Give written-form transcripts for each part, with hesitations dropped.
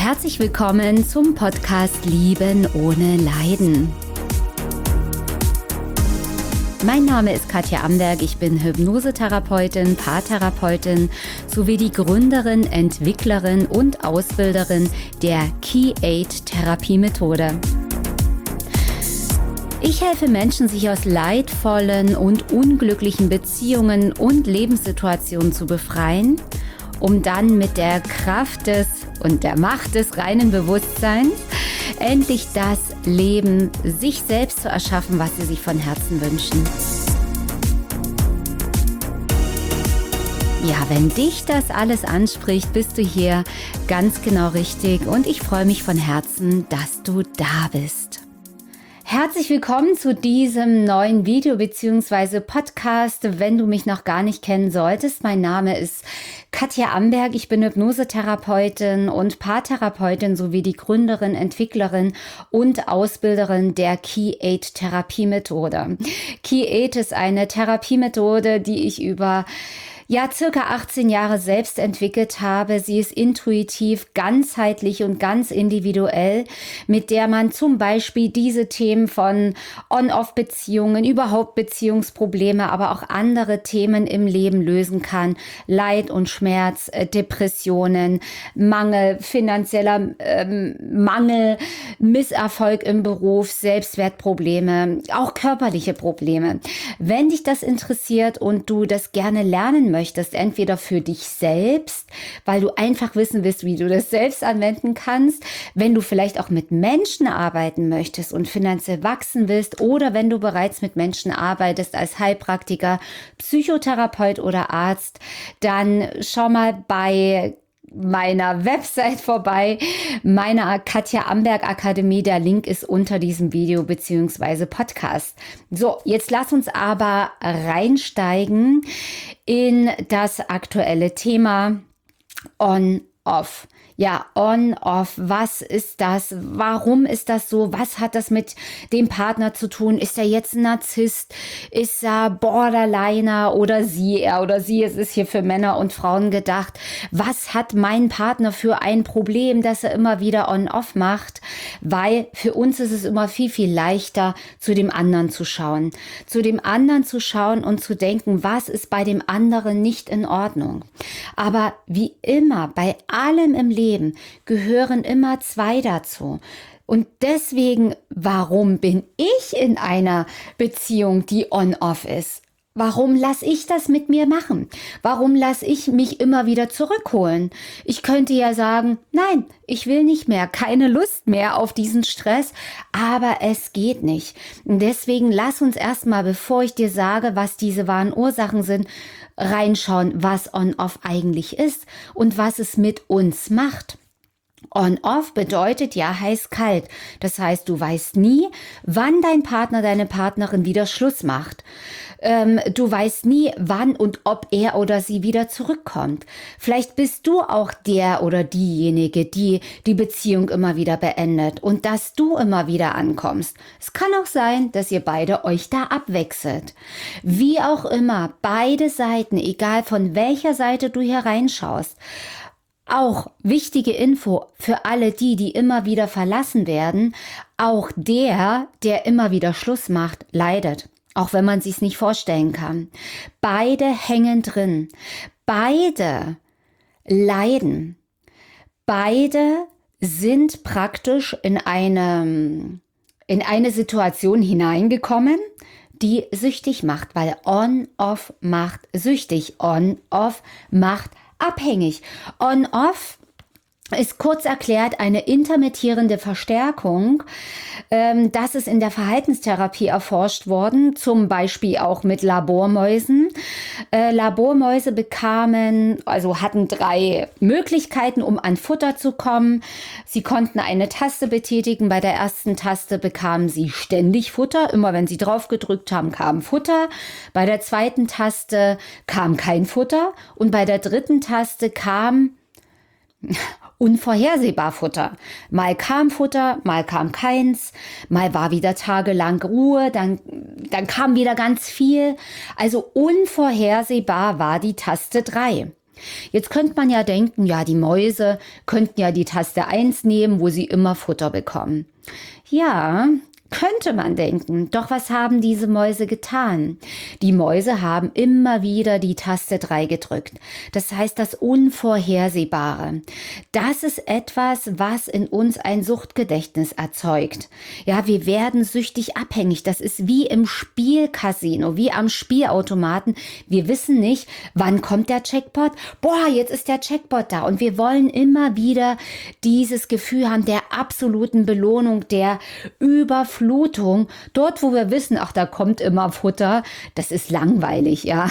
Herzlich willkommen zum Podcast Lieben ohne Leiden. Mein Name ist Katja Amberg, ich bin Hypnosetherapeutin, Paartherapeutin sowie die Gründerin, Entwicklerin und Ausbilderin der Key8-Therapiemethode. Ich helfe Menschen, sich aus leidvollen und unglücklichen Beziehungen und Lebenssituationen zu befreien, um dann mit der Kraft und der Macht des reinen Bewusstseins endlich das Leben sich selbst zu erschaffen, was sie sich von Herzen wünschen. Ja, wenn dich das alles anspricht, bist du hier ganz genau richtig und ich freue mich von Herzen, dass du da bist. Herzlich willkommen zu diesem neuen Video bzw. Podcast, wenn du mich noch gar nicht kennen solltest. Mein Name ist Katja Amberg, ich bin Hypnosetherapeutin und Paartherapeutin sowie die Gründerin, Entwicklerin und Ausbilderin der Key8-Therapiemethode. Key8 ist eine Therapiemethode, die ich über circa 18 Jahre selbst entwickelt habe. Sie ist intuitiv, ganzheitlich und ganz individuell, mit der man zum Beispiel diese Themen von On-Off-Beziehungen, überhaupt Beziehungsprobleme, aber auch andere Themen im Leben lösen kann. Leid und Schmerz, Depressionen, Mangel, finanzieller Mangel, Misserfolg im Beruf, Selbstwertprobleme, auch körperliche Probleme. Wenn dich das interessiert und du das gerne lernen möchtest, entweder für dich selbst, weil du einfach wissen willst, wie du das selbst anwenden kannst, wenn du vielleicht auch mit Menschen arbeiten möchtest und finanziell wachsen willst oder wenn du bereits mit Menschen arbeitest als Heilpraktiker, Psychotherapeut oder Arzt, dann schau mal bei meiner Website vorbei, meiner Katja Amberg Akademie. Der Link ist unter diesem Video bzw. Podcast. So, jetzt lass uns aber reinsteigen in das aktuelle Thema On-Off. Ja, On-Off, was ist das? Warum ist das so? Was hat das mit dem Partner zu tun? Ist er jetzt ein Narzisst? Ist er Borderliner oder sie? Er oder sie, es ist hier für Männer und Frauen gedacht. Was hat mein Partner für ein Problem, dass er immer wieder On-Off macht? Weil für uns ist es immer viel, viel leichter, zu dem anderen zu schauen. Zu dem anderen zu schauen und zu denken, was ist bei dem anderen nicht in Ordnung? Aber wie immer, bei allem im Leben gehören immer zwei dazu. Und deswegen, warum bin ich in einer Beziehung, die on-off ist? Warum lasse ich das mit mir machen? Warum lasse ich mich immer wieder zurückholen? Ich könnte ja sagen, nein, ich will nicht mehr, keine Lust mehr auf diesen Stress, aber es geht nicht. Und deswegen lass uns erstmal, bevor ich dir sage, was diese wahren Ursachen sind, reinschauen, was On-Off eigentlich ist und was es mit uns macht. On-Off bedeutet ja heiß-kalt. Das heißt, du weißt nie, wann dein Partner, deine Partnerin wieder Schluss macht. Du weißt nie, wann und ob er oder sie wieder zurückkommt. Vielleicht bist du auch der oder diejenige, die die Beziehung immer wieder beendet und dass du immer wieder ankommst. Es kann auch sein, dass ihr beide euch da abwechselt. Wie auch immer, beide Seiten, egal von welcher Seite du hier reinschaust, auch wichtige Info für alle die immer wieder verlassen werden, auch der immer wieder Schluss macht, leidet. Auch wenn man sich's nicht vorstellen kann. Beide hängen drin. Beide leiden. Beide sind praktisch in eine Situation hineingekommen, die süchtig macht, weil On-Off macht süchtig. On-Off macht abhängig. On-Off ist kurz erklärt eine intermittierende Verstärkung. Das ist in der Verhaltenstherapie erforscht worden, zum Beispiel auch mit Labormäusen. Labormäuse hatten 3 Möglichkeiten, um an Futter zu kommen. Sie konnten eine Taste betätigen. Bei der ersten Taste bekamen sie ständig Futter. Immer wenn sie drauf gedrückt haben, kam Futter. Bei der zweiten Taste kam kein Futter. Und bei der dritten Taste kam unvorhersehbar Futter. Mal kam Futter, mal kam keins, mal war wieder tagelang Ruhe, dann kam wieder ganz viel. Also unvorhersehbar war die Taste 3. Jetzt könnte man ja denken, ja, die Mäuse könnten ja die Taste 1 nehmen, wo sie immer Futter bekommen. Ja, könnte man denken. Doch was haben diese Mäuse getan? Die Mäuse haben immer wieder die Taste 3 gedrückt. Das heißt, das Unvorhersehbare. Das ist etwas, was in uns ein Suchtgedächtnis erzeugt. Ja, wir werden süchtig abhängig. Das ist wie im Spielcasino, wie am Spielautomaten. Wir wissen nicht, wann kommt der Jackpot. Boah, jetzt ist der Jackpot da. Und wir wollen immer wieder dieses Gefühl haben der absoluten Belohnung, der Überflutung. Dort, wo wir wissen, ach, da kommt immer Futter, das ist langweilig, ja.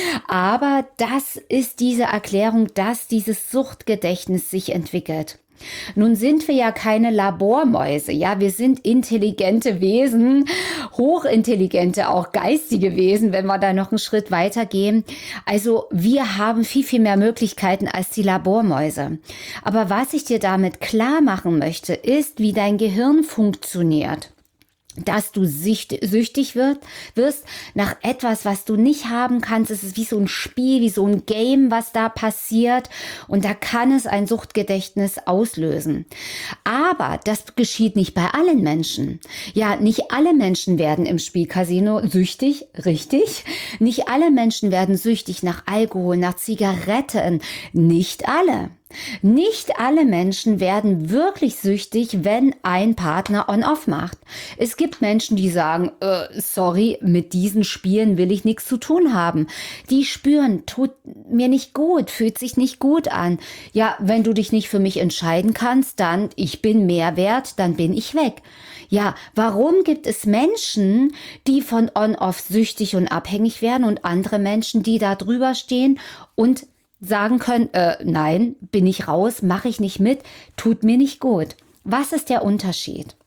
Aber das ist diese Erklärung, dass dieses Suchtgedächtnis sich entwickelt. Nun sind wir ja keine Labormäuse, ja, wir sind intelligente Wesen, hochintelligente, auch geistige Wesen, wenn wir da noch einen Schritt weiter gehen. Also wir haben viel, viel mehr Möglichkeiten als die Labormäuse. Aber was ich dir damit klar machen möchte, ist, wie dein Gehirn funktioniert. Dass du süchtig wirst nach etwas, was du nicht haben kannst. Es ist wie so ein Spiel, wie so ein Game, was da passiert. Und da kann es ein Suchtgedächtnis auslösen. Aber das geschieht nicht bei allen Menschen. Ja, nicht alle Menschen werden im Spielcasino süchtig, richtig. Nicht alle Menschen werden süchtig nach Alkohol, nach Zigaretten. Nicht alle. Nicht alle Menschen werden wirklich süchtig, wenn ein Partner on-off macht. Es gibt Menschen, die sagen, sorry, mit diesen Spielen will ich nichts zu tun haben. Die spüren, tut mir nicht gut, fühlt sich nicht gut an. Ja, wenn du dich nicht für mich entscheiden kannst, dann ich bin mehr wert, dann bin ich weg. Ja, warum gibt es Menschen, die von on-off süchtig und abhängig werden und andere Menschen, die da drüber stehen und sagen können, nein, bin ich raus, mache ich nicht mit, tut mir nicht gut. Was ist der Unterschied?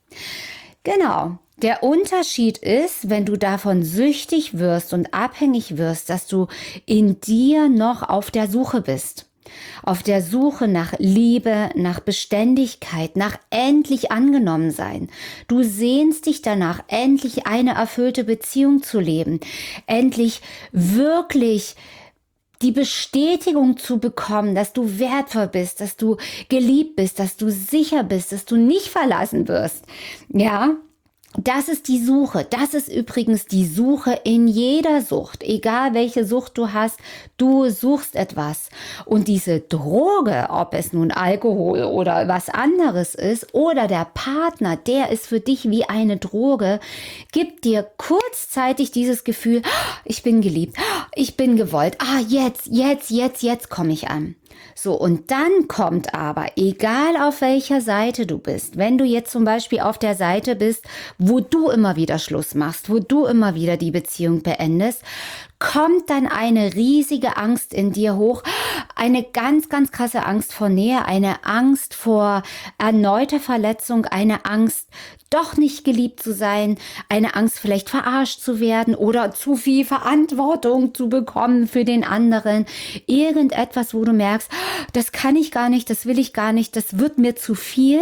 Genau, der Unterschied ist, wenn du davon süchtig wirst und abhängig wirst, dass du in dir noch auf der Suche bist. Auf der Suche nach Liebe, nach Beständigkeit, nach endlich angenommen sein. Du sehnst dich danach, endlich eine erfüllte Beziehung zu leben, endlich wirklich die Bestätigung zu bekommen, dass du wertvoll bist, dass du geliebt bist, dass du sicher bist, dass du nicht verlassen wirst. Ja, das ist die Suche. Das ist übrigens die Suche in jeder Sucht. Egal welche Sucht du hast, du suchst etwas. Und diese Droge, ob es nun Alkohol oder was anderes ist, oder der Partner, der ist für dich wie eine Droge, gibt dir kurzzeitig dieses Gefühl, ich bin geliebt, ich bin gewollt, jetzt komme ich an. So, und dann kommt aber, egal auf welcher Seite du bist, wenn du jetzt zum Beispiel auf der Seite bist, wo du immer wieder Schluss machst, wo du immer wieder die Beziehung beendest, kommt dann eine riesige Angst in dir hoch, eine ganz, ganz krasse Angst vor Nähe, eine Angst vor erneuter Verletzung, eine Angst, doch nicht geliebt zu sein, eine Angst, vielleicht verarscht zu werden oder zu viel Verantwortung zu bekommen für den anderen. Irgendetwas, wo du merkst, das kann ich gar nicht, das will ich gar nicht, das wird mir zu viel.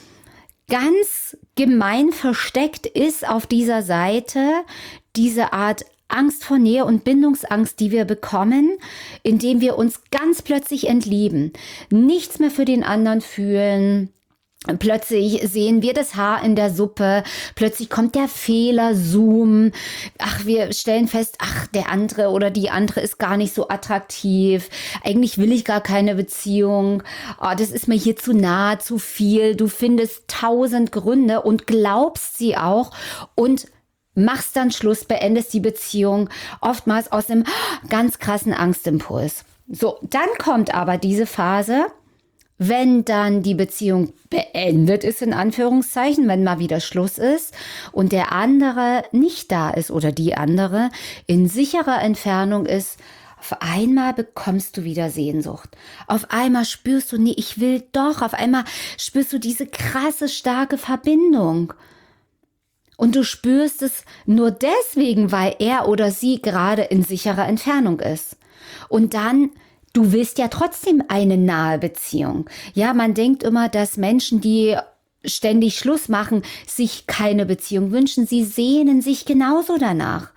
Ganz gemein versteckt ist auf dieser Seite diese Art Angst vor Nähe und Bindungsangst, die wir bekommen, indem wir uns ganz plötzlich entlieben, nichts mehr für den anderen fühlen. Plötzlich sehen wir das Haar in der Suppe, plötzlich kommt der Fehler-Zoom, wir stellen fest, der andere oder die andere ist gar nicht so attraktiv, eigentlich will ich gar keine Beziehung, das ist mir hier zu nah, zu viel, du findest 1000 Gründe und glaubst sie auch und machst dann Schluss, beendest die Beziehung, oftmals aus einem ganz krassen Angstimpuls. So, dann kommt aber diese Phase, wenn dann die Beziehung beendet ist, in Anführungszeichen, wenn mal wieder Schluss ist und der andere nicht da ist oder die andere in sicherer Entfernung ist, auf einmal bekommst du wieder Sehnsucht. Auf einmal spürst du, nee, ich will doch. Auf einmal spürst du diese krasse, starke Verbindung. Und du spürst es nur deswegen, weil er oder sie gerade in sicherer Entfernung ist. Und dann, du willst ja trotzdem eine nahe Beziehung. Ja, man denkt immer, dass Menschen, die ständig Schluss machen, sich keine Beziehung wünschen. Sie sehnen sich genauso danach.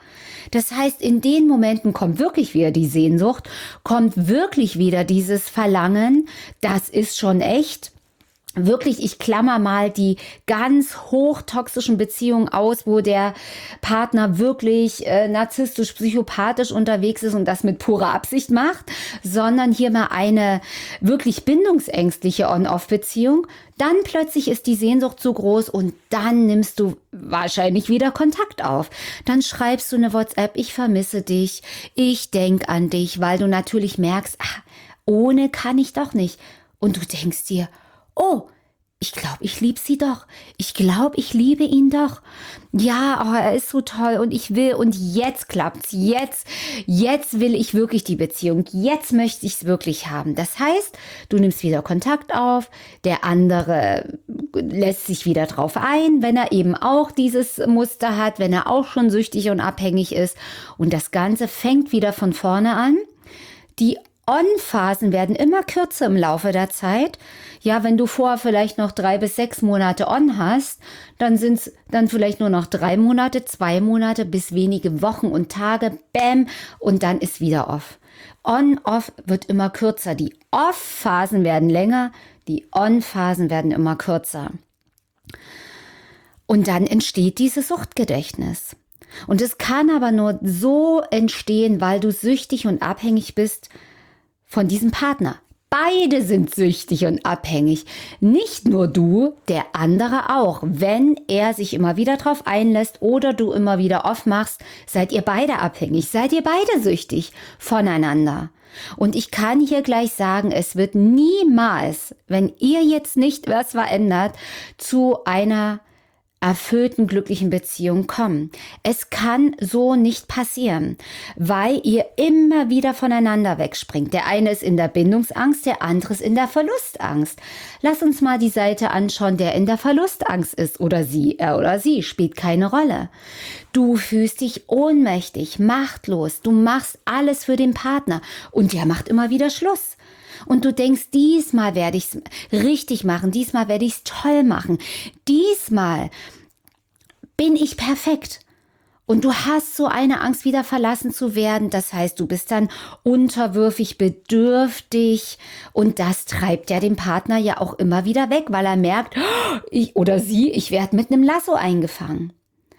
Das heißt, in den Momenten kommt wirklich wieder die Sehnsucht, kommt wirklich wieder dieses Verlangen, das ist schon echt. Wirklich, ich klammer mal die ganz hochtoxischen Beziehungen aus, wo der Partner wirklich narzisstisch, psychopathisch unterwegs ist und das mit purer Absicht macht, sondern hier mal eine wirklich bindungsängstliche On-Off-Beziehung. Dann plötzlich ist die Sehnsucht so groß und dann nimmst du wahrscheinlich wieder Kontakt auf. Dann schreibst du eine WhatsApp, ich vermisse dich, ich denk an dich, weil du natürlich merkst, ohne kann ich doch nicht. Und du denkst dir, oh, ich glaube, ich liebe sie doch. Ich glaube, ich liebe ihn doch. Ja, oh, er ist so toll und ich will und jetzt klappt's. Jetzt will ich wirklich die Beziehung. Jetzt möchte ich es wirklich haben. Das heißt, du nimmst wieder Kontakt auf. Der andere lässt sich wieder drauf ein, wenn er eben auch dieses Muster hat, wenn er auch schon süchtig und abhängig ist. Und das Ganze fängt wieder von vorne an. Die On-Phasen werden immer kürzer im Laufe der Zeit. Ja, wenn du vorher vielleicht noch 3 bis 6 Monate On hast, dann sind es dann vielleicht nur noch 3 Monate, 2 Monate bis wenige Wochen und Tage, bam, und dann ist wieder Off. On-Off wird immer kürzer. Die Off-Phasen werden länger, die On-Phasen werden immer kürzer. Und dann entsteht dieses Suchtgedächtnis. Und es kann aber nur so entstehen, weil du süchtig und abhängig bist von diesem Partner. Beide sind süchtig und abhängig. Nicht nur du, der andere auch. Wenn er sich immer wieder drauf einlässt oder du immer wieder off machst, seid ihr beide abhängig, seid ihr beide süchtig voneinander. Und ich kann hier gleich sagen, es wird niemals, wenn ihr jetzt nicht was verändert, zu einer erfüllten, glücklichen Beziehung kommen. Es kann so nicht passieren, weil ihr immer wieder voneinander wegspringt. Der eine ist in der Bindungsangst, der andere ist in der Verlustangst. Lass uns mal die Seite anschauen, der in der Verlustangst ist oder sie, er oder sie, spielt keine Rolle. Du fühlst dich ohnmächtig, machtlos, du machst alles für den Partner und der macht immer wieder Schluss. Und du denkst, diesmal werde ich es richtig machen, diesmal werde ich es toll machen, diesmal bin ich perfekt. Und du hast so eine Angst, wieder verlassen zu werden. Das heißt, du bist dann unterwürfig, bedürftig und das treibt ja den Partner ja auch immer wieder weg, weil er merkt, ich werde mit einem Lasso eingefangen.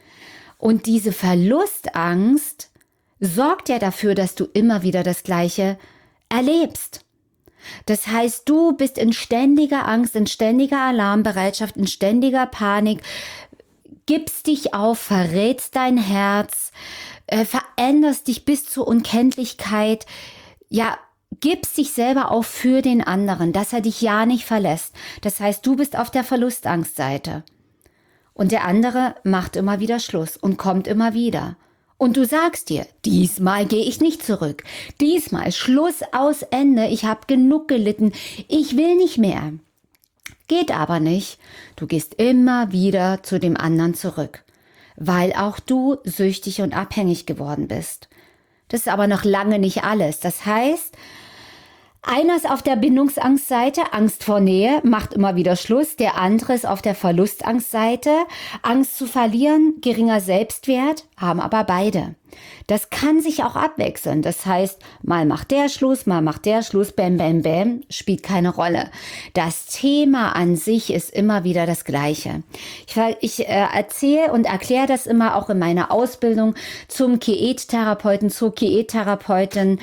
Und diese Verlustangst sorgt ja dafür, dass du immer wieder das Gleiche erlebst. Das heißt, du bist in ständiger Angst, in ständiger Alarmbereitschaft, in ständiger Panik, gibst dich auf, verrätst dein Herz, veränderst dich bis zur Unkenntlichkeit, ja, gibst dich selber auf für den anderen, dass er dich ja nicht verlässt. Das heißt, du bist auf der Verlustangstseite. Und der andere macht immer wieder Schluss und kommt immer wieder. Und du sagst dir, diesmal gehe ich nicht zurück. Diesmal Schluss, aus, Ende. Ich habe genug gelitten. Ich will nicht mehr. Geht aber nicht. Du gehst immer wieder zu dem anderen zurück, weil auch du süchtig und abhängig geworden bist. Das ist aber noch lange nicht alles. Das heißt, einer ist auf der Bindungsangstseite, Angst vor Nähe, macht immer wieder Schluss. Der andere ist auf der Verlustangstseite, Angst zu verlieren, geringer Selbstwert, haben aber beide. Das kann sich auch abwechseln. Das heißt, mal macht der Schluss, bam, bam, bam, spielt keine Rolle. Das Thema an sich ist immer wieder das Gleiche. Ich erzähle und erkläre das immer auch in meiner Ausbildung zum Kiet-Therapeuten, zur Kiet-Therapeutin,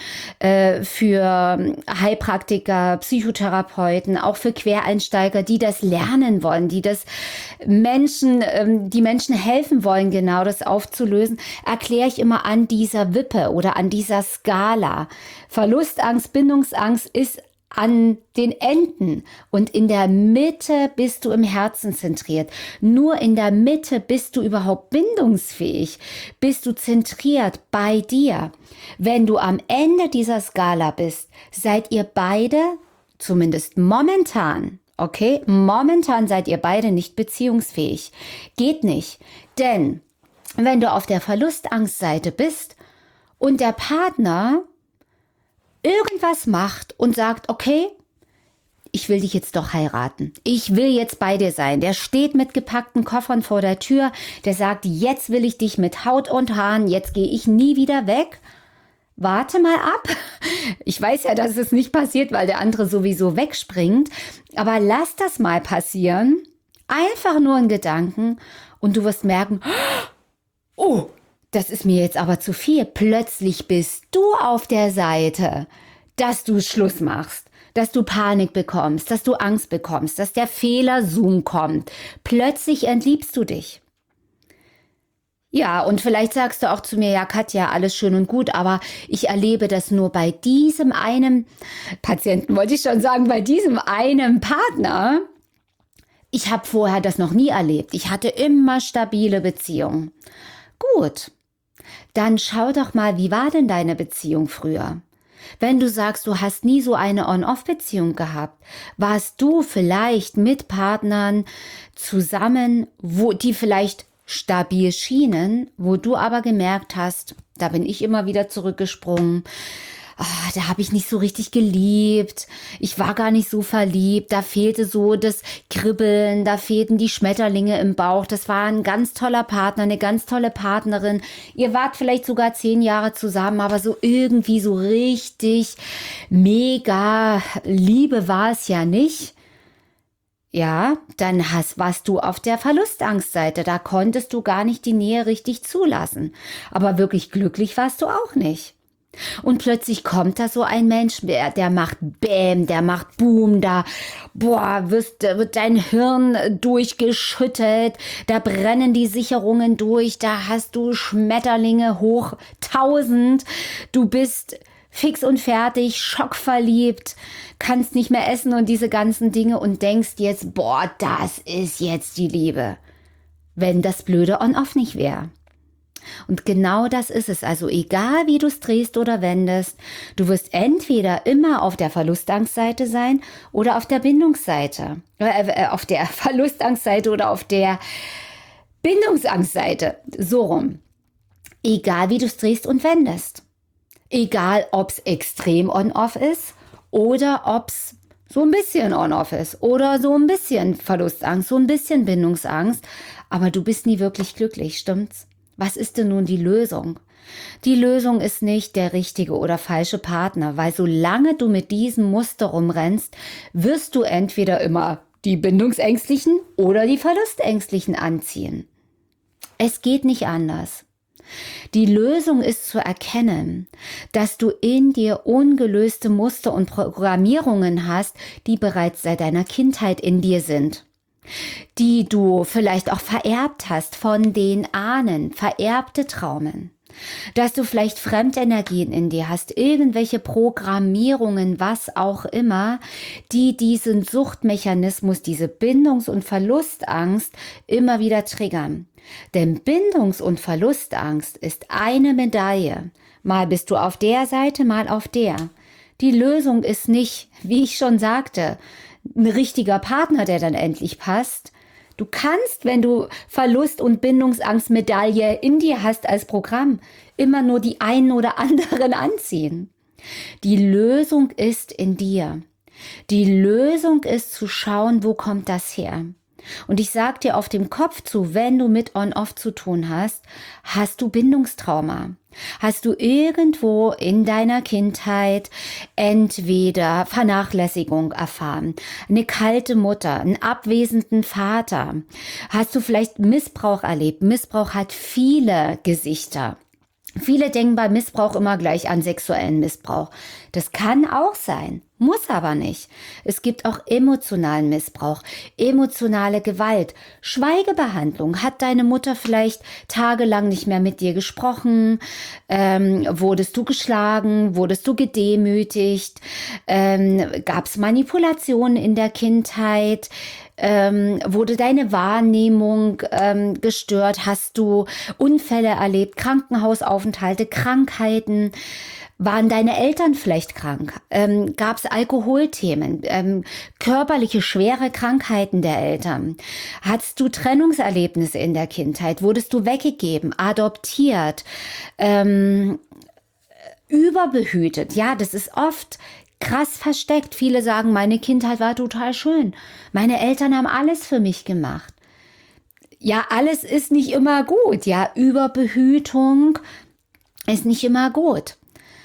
für Heilpraktiker, Psychotherapeuten, auch für Quereinsteiger, die das lernen wollen, die Menschen helfen wollen, genau das aufzulösen, erkläre ich immer an dieser Wippe oder an dieser Skala. Verlustangst, Bindungsangst ist an den Enden und in der Mitte bist du im Herzen zentriert. Nur in der Mitte bist du überhaupt bindungsfähig, bist du zentriert bei dir. Wenn du am Ende dieser Skala bist, seid ihr beide, zumindest momentan, okay, momentan seid ihr beide nicht beziehungsfähig. Geht nicht, denn wenn du auf der Verlustangstseite bist und der Partner irgendwas macht und sagt, okay, ich will dich jetzt doch heiraten. Ich will jetzt bei dir sein. Der steht mit gepackten Koffern vor der Tür. Der sagt, jetzt will ich dich mit Haut und Haaren. Jetzt gehe ich nie wieder weg. Warte mal ab. Ich weiß ja, dass es nicht passiert, weil der andere sowieso wegspringt. Aber lass das mal passieren. Einfach nur ein Gedanken. Und du wirst merken, oh, das ist mir jetzt aber zu viel. Plötzlich bist du auf der Seite, dass du Schluss machst. Dass du Panik bekommst, dass du Angst bekommst, dass der Fehler-Zoom kommt. Plötzlich entliebst du dich. Ja, und vielleicht sagst du auch zu mir, ja Katja, alles schön und gut, aber ich erlebe das nur bei diesem einen Patienten, wollte ich schon sagen, bei diesem einen Partner. Ich habe vorher das noch nie erlebt. Ich hatte immer stabile Beziehungen. Gut, dann schau doch mal, wie war denn deine Beziehung früher? Wenn du sagst, du hast nie so eine On-Off-Beziehung gehabt, warst du vielleicht mit Partnern zusammen, wo die vielleicht stabil schienen, wo du aber gemerkt hast, da bin ich immer wieder zurückgesprungen, da habe ich nicht so richtig geliebt, ich war gar nicht so verliebt, da fehlte so das Kribbeln, da fehlten die Schmetterlinge im Bauch, das war ein ganz toller Partner, eine ganz tolle Partnerin, ihr wart vielleicht sogar 10 Jahre zusammen, aber so irgendwie so richtig mega Liebe war es ja nicht. Ja, dann warst du auf der Verlustangstseite, da konntest du gar nicht die Nähe richtig zulassen, aber wirklich glücklich warst du auch nicht. Und plötzlich kommt da so ein Mensch, der macht Bäm, der macht Boom, da wird dein Hirn durchgeschüttelt, da brennen die Sicherungen durch, da hast du Schmetterlinge hoch 1000, du bist fix und fertig, schockverliebt, kannst nicht mehr essen und diese ganzen Dinge und denkst jetzt, das ist jetzt die Liebe, wenn das blöde On-Off nicht wäre. Und genau das ist es. Also egal, wie du es drehst oder wendest, du wirst entweder immer auf der Verlustangstseite sein oder auf der Bindungsseite. Auf der Verlustangstseite oder auf der Bindungsangstseite. So rum. Egal, wie du es drehst und wendest. Egal, ob es extrem on-off ist oder ob es so ein bisschen on-off ist oder so ein bisschen Verlustangst, so ein bisschen Bindungsangst. Aber du bist nie wirklich glücklich, stimmt's? Was ist denn nun die Lösung? Die Lösung ist nicht der richtige oder falsche Partner, weil solange du mit diesem Muster rumrennst, wirst du entweder immer die Bindungsängstlichen oder die Verlustängstlichen anziehen. Es geht nicht anders. Die Lösung ist zu erkennen, dass du in dir ungelöste Muster und Programmierungen hast, die bereits seit deiner Kindheit in dir sind. Die du vielleicht auch vererbt hast von den Ahnen, vererbte Traumen. Dass du vielleicht Fremdenergien in dir hast, irgendwelche Programmierungen, was auch immer, die diesen Suchtmechanismus, diese Bindungs- und Verlustangst immer wieder triggern. Denn Bindungs- und Verlustangst ist eine Medaille. Mal bist du auf der Seite, mal auf der. Die Lösung ist nicht, wie ich schon sagte, ein richtiger Partner, der dann endlich passt. Du kannst, wenn du Verlust- und Bindungsangstmedaille in dir hast als Programm, immer nur die einen oder anderen anziehen. Die Lösung ist in dir. Die Lösung ist zu schauen, wo kommt das her? Und ich sag dir auf dem Kopf zu, wenn du mit On-Off zu tun hast, hast du Bindungstrauma. Hast du irgendwo in deiner Kindheit entweder Vernachlässigung erfahren, eine kalte Mutter, einen abwesenden Vater? Hast du vielleicht Missbrauch erlebt? Missbrauch hat viele Gesichter. Viele denken bei Missbrauch immer gleich an sexuellen Missbrauch. Das kann auch sein, muss aber nicht. Es gibt auch emotionalen Missbrauch, emotionale Gewalt, Schweigebehandlung. Hat deine Mutter vielleicht tagelang nicht mehr mit dir gesprochen? Wurdest du geschlagen? Wurdest du gedemütigt? Gab es Manipulationen in der Kindheit? Wurde deine Wahrnehmung gestört? Hast du Unfälle erlebt, Krankenhausaufenthalte, Krankheiten? Waren deine Eltern vielleicht krank? Gab es Alkoholthemen, körperliche schwere Krankheiten der Eltern? Hattest du Trennungserlebnisse in der Kindheit? Wurdest du weggegeben, adoptiert, überbehütet? Ja, das ist oft krass versteckt. Viele sagen, meine Kindheit war total schön. Meine Eltern haben alles für mich gemacht. Ja, alles ist nicht immer gut. Ja, Überbehütung ist nicht immer gut.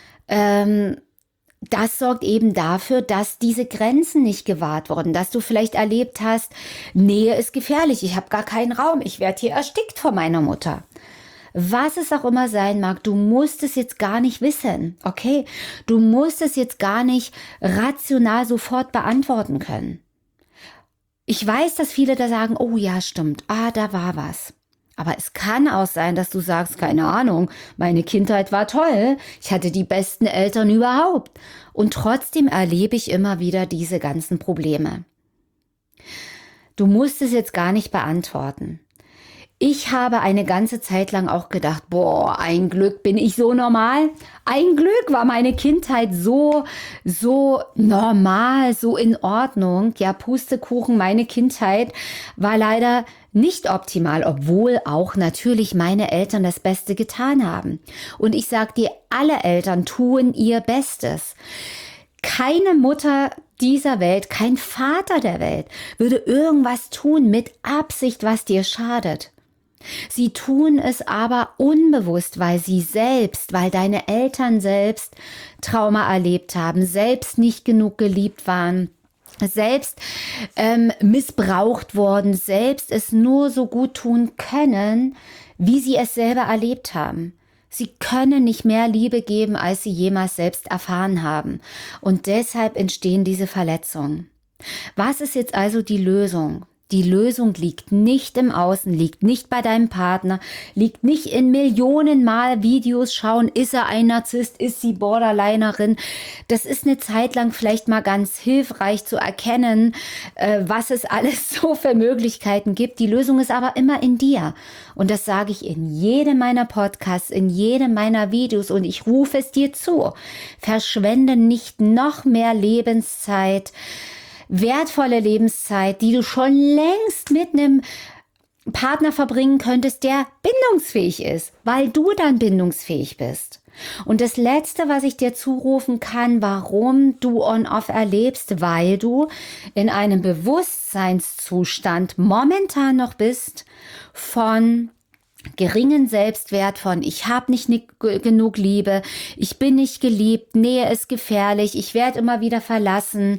Das sorgt eben dafür, dass diese Grenzen nicht gewahrt wurden, dass du vielleicht erlebt hast, Nähe ist gefährlich, ich habe gar keinen Raum, ich werde hier erstickt von meiner Mutter. Was es auch immer sein mag, du musst es jetzt gar nicht wissen, okay? Du musst es jetzt gar nicht rational sofort beantworten können. Ich weiß, dass viele da sagen, oh ja, stimmt, da war was. Aber es kann auch sein, dass du sagst, keine Ahnung, meine Kindheit war toll, ich hatte die besten Eltern überhaupt. Und trotzdem erlebe ich immer wieder diese ganzen Probleme. Du musst es jetzt gar nicht beantworten. Ich habe eine ganze Zeit lang auch gedacht, boah, ein Glück bin ich so normal. Ein Glück war meine Kindheit so normal, so in Ordnung. Ja, Pustekuchen, meine Kindheit war leider nicht optimal, obwohl auch natürlich meine Eltern das Beste getan haben. Und ich sage dir, alle Eltern tun ihr Bestes. Keine Mutter dieser Welt, kein Vater der Welt würde irgendwas tun mit Absicht, was dir schadet. Sie tun es aber unbewusst, weil deine Eltern selbst Trauma erlebt haben, selbst nicht genug geliebt waren, selbst missbraucht worden, selbst es nur so gut tun können, wie sie es selber erlebt haben. Sie können nicht mehr Liebe geben, als sie jemals selbst erfahren haben. Und deshalb entstehen diese Verletzungen. Was ist jetzt also die Lösung? Die Lösung liegt nicht im Außen, liegt nicht bei deinem Partner, liegt nicht in Millionen Mal Videos schauen, ist er ein Narzisst, ist sie Borderlinerin. Das ist eine Zeit lang vielleicht mal ganz hilfreich zu erkennen, was es alles so für Möglichkeiten gibt. Die Lösung ist aber immer in dir. Und das sage ich in jedem meiner Podcasts, in jedem meiner Videos und ich rufe es dir zu. Verschwende nicht noch mehr Lebenszeit, wertvolle Lebenszeit, die du schon längst mit einem Partner verbringen könntest, der bindungsfähig ist, weil du dann bindungsfähig bist. Und das Letzte, was ich dir zurufen kann, warum du On-Off erlebst, weil du in einem Bewusstseinszustand momentan noch bist von geringen Selbstwert, von ich habe nicht genug Liebe, ich bin nicht geliebt, Nähe ist gefährlich, ich werde immer wieder verlassen,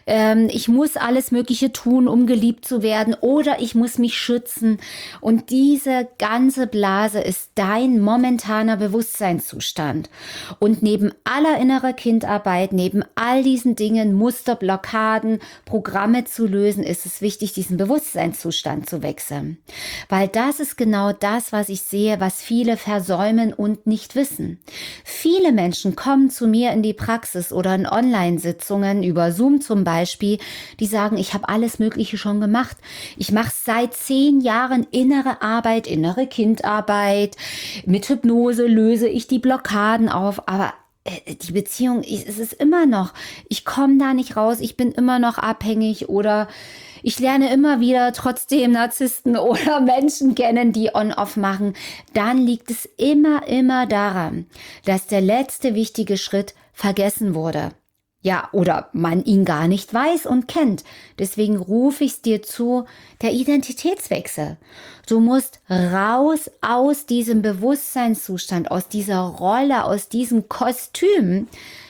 ich muss alles Mögliche tun, um geliebt zu werden oder ich muss mich schützen. Und diese ganze Blase ist dein momentaner Bewusstseinszustand. Und neben aller innerer Kindarbeit, neben all diesen Dingen, Muster, Blockaden, Programme zu lösen, ist es wichtig, diesen Bewusstseinszustand zu wechseln. Weil das ist genau das, was ich sehe, was viele versäumen und nicht wissen. Viele Menschen kommen zu mir in die Praxis oder in Online-Sitzungen über Zoom zum Beispiel, die sagen, ich habe alles Mögliche schon gemacht. Ich mache seit 10 Jahren innere Arbeit, innere Kindarbeit. Mit Hypnose löse ich die Blockaden auf, aber die Beziehung, es ist immer noch, ich komme da nicht raus, ich bin immer noch abhängig oder ich lerne immer wieder trotzdem Narzissten oder Menschen kennen, die On-Off machen. Dann liegt es immer daran, dass der letzte wichtige Schritt vergessen wurde. Ja, oder man ihn gar nicht weiß und kennt. Deswegen rufe ich es dir zu, der Identitätswechsel. Du musst raus aus diesem Bewusstseinszustand, aus dieser Rolle, aus diesem Kostüm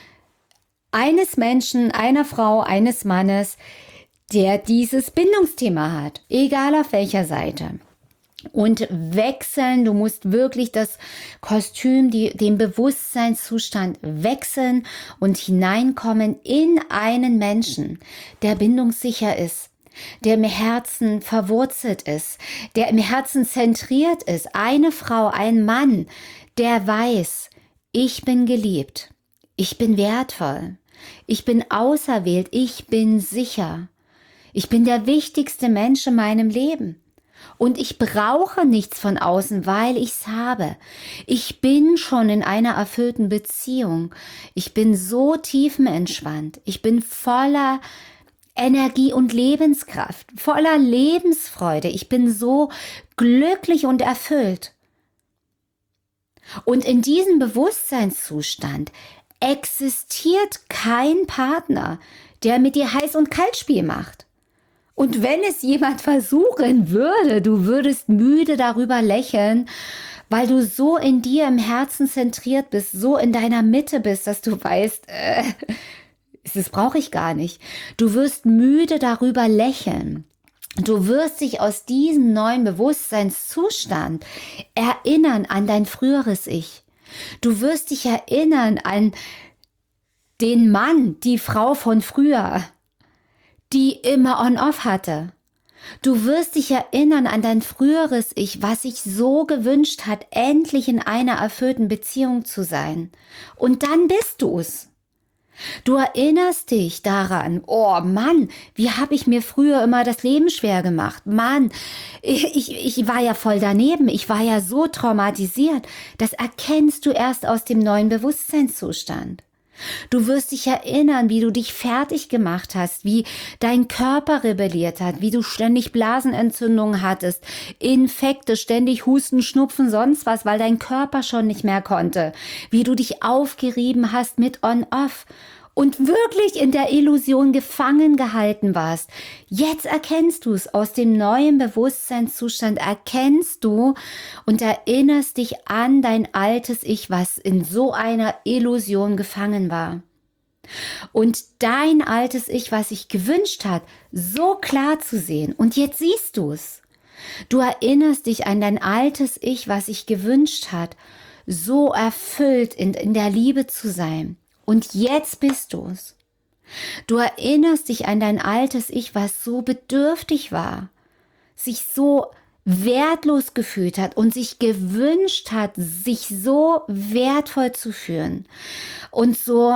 eines Menschen, einer Frau, eines Mannes, der dieses Bindungsthema hat, egal auf welcher Seite. Und wechseln, du musst wirklich das Kostüm, den Bewusstseinszustand wechseln und hineinkommen in einen Menschen, der bindungssicher ist, der im Herzen verwurzelt ist, der im Herzen zentriert ist. Eine Frau, ein Mann, der weiß, ich bin geliebt, ich bin wertvoll, ich bin auserwählt, ich bin sicher. Ich bin der wichtigste Mensch in meinem Leben und ich brauche nichts von außen, weil ich's habe. Ich bin schon in einer erfüllten Beziehung. Ich bin so tiefenentspannt. Ich bin voller Energie und Lebenskraft, voller Lebensfreude. Ich bin so glücklich und erfüllt. Und in diesem Bewusstseinszustand existiert kein Partner, der mit dir Heiß- und Kaltspiel macht. Und wenn es jemand versuchen würde, du würdest müde darüber lächeln, weil du so in dir im Herzen zentriert bist, so in deiner Mitte bist, dass du weißt, das brauche ich gar nicht. Du wirst müde darüber lächeln. Du wirst dich aus diesem neuen Bewusstseinszustand erinnern an dein früheres Ich. Du wirst dich erinnern an den Mann, die Frau von früher, die immer on-off hatte. Du wirst dich erinnern an dein früheres Ich, was sich so gewünscht hat, endlich in einer erfüllten Beziehung zu sein. Und dann bist du's. Du erinnerst dich daran, oh Mann, wie habe ich mir früher immer das Leben schwer gemacht. Mann, ich war ja voll daneben, ich war ja so traumatisiert. Das erkennst du erst aus dem neuen Bewusstseinszustand. Du wirst dich erinnern, wie du dich fertig gemacht hast, wie dein Körper rebelliert hat, wie du ständig Blasenentzündungen hattest, Infekte, ständig Husten, Schnupfen, sonst was, weil dein Körper schon nicht mehr konnte, wie du dich aufgerieben hast mit On-Off und wirklich in der Illusion gefangen gehalten warst. Jetzt erkennst du es, aus dem neuen Bewusstseinszustand erkennst du und erinnerst dich an dein altes Ich, was in so einer Illusion gefangen war. Und dein altes Ich, was sich gewünscht hat, so klar zu sehen. Und jetzt siehst du es. Du erinnerst dich an dein altes Ich, was sich gewünscht hat, so erfüllt in der Liebe zu sein. Und jetzt bist du es. Du erinnerst dich an dein altes Ich, was so bedürftig war, sich so wertlos gefühlt hat und sich gewünscht hat, sich so wertvoll zu fühlen und so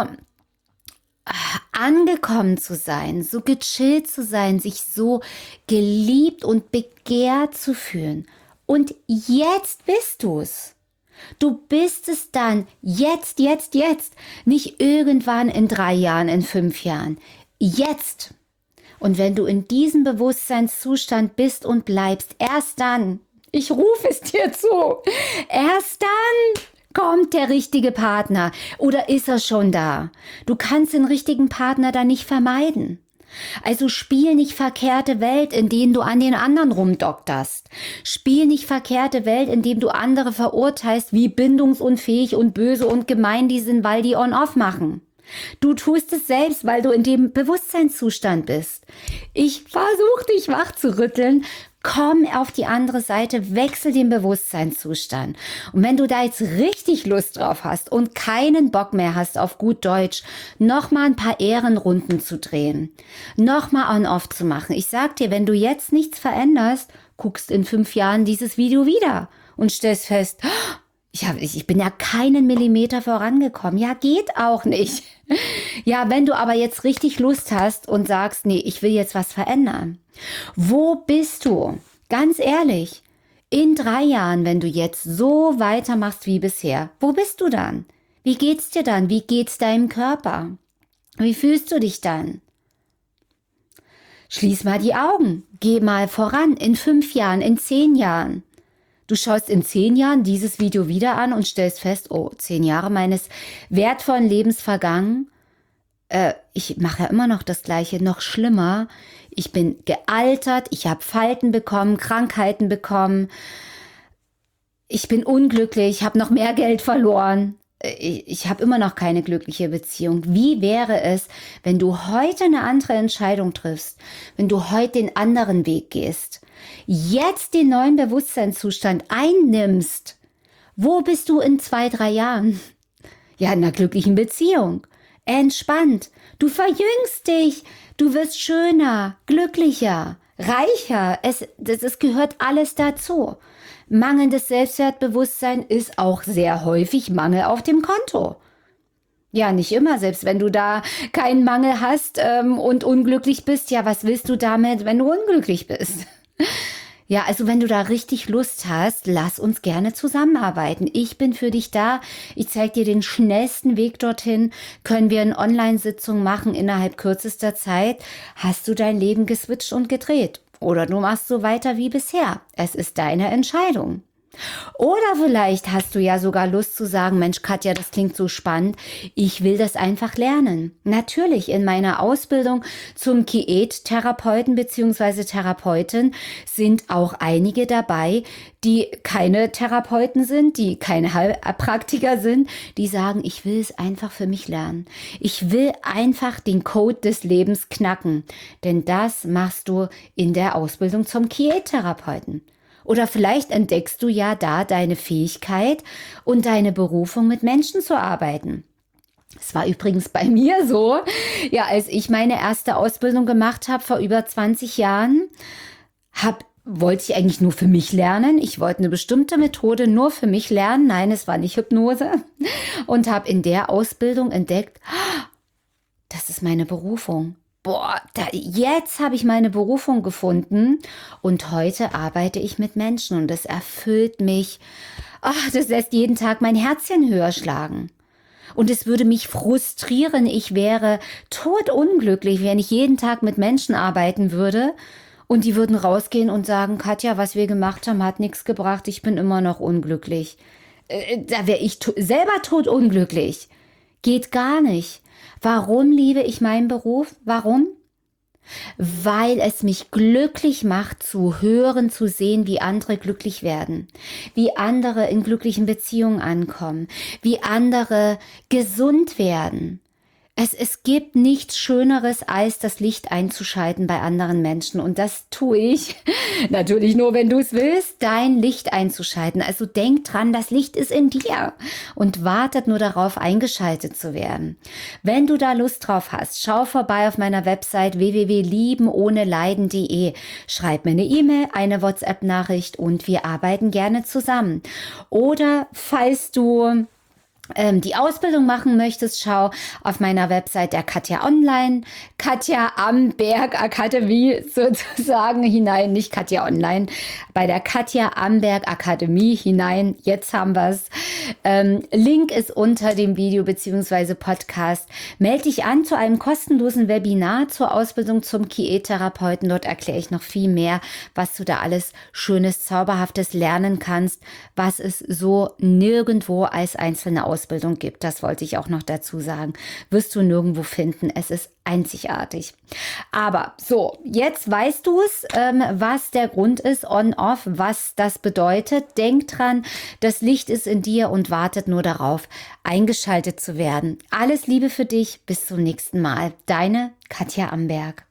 angekommen zu sein, so gechillt zu sein, sich so geliebt und begehrt zu fühlen. Und jetzt bist du es. Du bist es dann, jetzt, nicht irgendwann in 3 Jahren, in 5 Jahren, jetzt. Und wenn du in diesem Bewusstseinszustand bist und bleibst, erst dann, ich rufe es dir zu, erst dann kommt der richtige Partner oder ist er schon da. Du kannst den richtigen Partner dann nicht vermeiden. Also spiel nicht verkehrte Welt, in denen du an den anderen rumdokterst. Spiel nicht verkehrte Welt, indem du andere verurteilst, wie bindungsunfähig und böse und gemein die sind, weil die on-off machen. Du tust es selbst, weil du in dem Bewusstseinszustand bist. Ich versuche dich wach zu rütteln. Komm auf die andere Seite, wechsel den Bewusstseinszustand. Und wenn du da jetzt richtig Lust drauf hast und keinen Bock mehr hast, auf gut Deutsch, nochmal ein paar Ehrenrunden zu drehen, nochmal on-off zu machen. Ich sag dir, wenn du jetzt nichts veränderst, guckst in 5 Jahren dieses Video wieder und stellst fest, ich bin ja keinen Millimeter vorangekommen. Ja, geht auch nicht. Ja, wenn du aber jetzt richtig Lust hast und sagst, nee, ich will jetzt was verändern. Wo bist du? Ganz ehrlich, in 3 Jahren, wenn du jetzt so weitermachst wie bisher, wo bist du dann? Wie geht's dir dann? Wie geht's deinem Körper? Wie fühlst du dich dann? Schließ mal die Augen. Geh mal voran in 5 Jahren, in 10 Jahren. Du schaust in 10 Jahren dieses Video wieder an und stellst fest, oh, 10 Jahre meines wertvollen Lebens vergangen. Ich mache ja immer noch das Gleiche, noch schlimmer. Ich bin gealtert, ich habe Falten bekommen, Krankheiten bekommen. Ich bin unglücklich, habe noch mehr Geld verloren. Ich habe immer noch keine glückliche Beziehung. Wie wäre es, wenn du heute eine andere Entscheidung triffst, wenn du heute den anderen Weg gehst, jetzt den neuen Bewusstseinszustand einnimmst? Wo bist du in 2, 3 Jahren? Ja, in einer glücklichen Beziehung. Entspannt. Du verjüngst dich. Du wirst schöner, glücklicher, reicher. Es gehört alles dazu. Mangelndes Selbstwertbewusstsein ist auch sehr häufig Mangel auf dem Konto. Ja, nicht immer, selbst wenn du da keinen Mangel hast und unglücklich bist. Ja, was willst du damit, wenn du unglücklich bist? Ja, also wenn du da richtig Lust hast, lass uns gerne zusammenarbeiten. Ich bin für dich da. Ich zeige dir den schnellsten Weg dorthin. Können wir eine Online-Sitzung machen innerhalb kürzester Zeit? Hast du dein Leben geswitcht und gedreht? Oder du machst so weiter wie bisher. Es ist deine Entscheidung. Oder vielleicht hast du ja sogar Lust zu sagen, Mensch Katja, das klingt so spannend, ich will das einfach lernen. Natürlich, in meiner Ausbildung zum Kiet-Therapeuten bzw. Therapeutin sind auch einige dabei, die keine Therapeuten sind, die keine Heilpraktiker sind, die sagen, ich will es einfach für mich lernen. Ich will einfach den Code des Lebens knacken, denn das machst du in der Ausbildung zum Kiet-Therapeuten. Oder vielleicht entdeckst du ja da deine Fähigkeit und deine Berufung, mit Menschen zu arbeiten. Es war übrigens bei mir so, ja, als ich meine erste Ausbildung gemacht habe vor über 20 Jahren, wollte ich eigentlich nur für mich lernen. Ich wollte eine bestimmte Methode nur für mich lernen. Nein, es war nicht Hypnose. Und habe in der Ausbildung entdeckt, das ist meine Berufung. Boah, jetzt habe ich meine Berufung gefunden und heute arbeite ich mit Menschen und das erfüllt mich. Ach, das lässt jeden Tag mein Herzchen höher schlagen. Und es würde mich frustrieren, ich wäre todunglücklich, wenn ich jeden Tag mit Menschen arbeiten würde und die würden rausgehen und sagen, Katja, was wir gemacht haben, hat nichts gebracht, ich bin immer noch unglücklich. Da wäre ich selber todunglücklich. Geht gar nicht. Warum liebe ich meinen Beruf? Warum? Weil es mich glücklich macht, zu hören, zu sehen, wie andere glücklich werden, wie andere in glücklichen Beziehungen ankommen, wie andere gesund werden. Es gibt nichts Schöneres, als das Licht einzuschalten bei anderen Menschen. Und das tue ich natürlich nur, wenn du es willst, dein Licht einzuschalten. Also denk dran, das Licht ist in dir und wartet nur darauf, eingeschaltet zu werden. Wenn du da Lust drauf hast, schau vorbei auf meiner Website www.liebenohneleiden.de. Schreib mir eine E-Mail, eine WhatsApp-Nachricht und wir arbeiten gerne zusammen. Oder falls du die Ausbildung machen möchtest, schau auf meiner Website der Katja Online, Katja Amberg Akademie sozusagen hinein, nicht Katja Online, bei der Katja Amberg Akademie hinein. Jetzt haben wir es. Link ist unter dem Video bzw. Podcast. Melde dich an zu einem kostenlosen Webinar zur Ausbildung zum Kiet-Therapeuten. Dort erkläre ich noch viel mehr, was du da alles Schönes, Zauberhaftes lernen kannst, was es so nirgendwo als einzelne Ausbildung gibt. Das wollte ich auch noch dazu sagen. Wirst du nirgendwo finden. Es ist einzigartig. Aber so, jetzt weißt du es, was der Grund ist, on-off, was das bedeutet. Denk dran, das Licht ist in dir und wartet nur darauf, eingeschaltet zu werden. Alles Liebe für dich. Bis zum nächsten Mal. Deine Katja Amberg.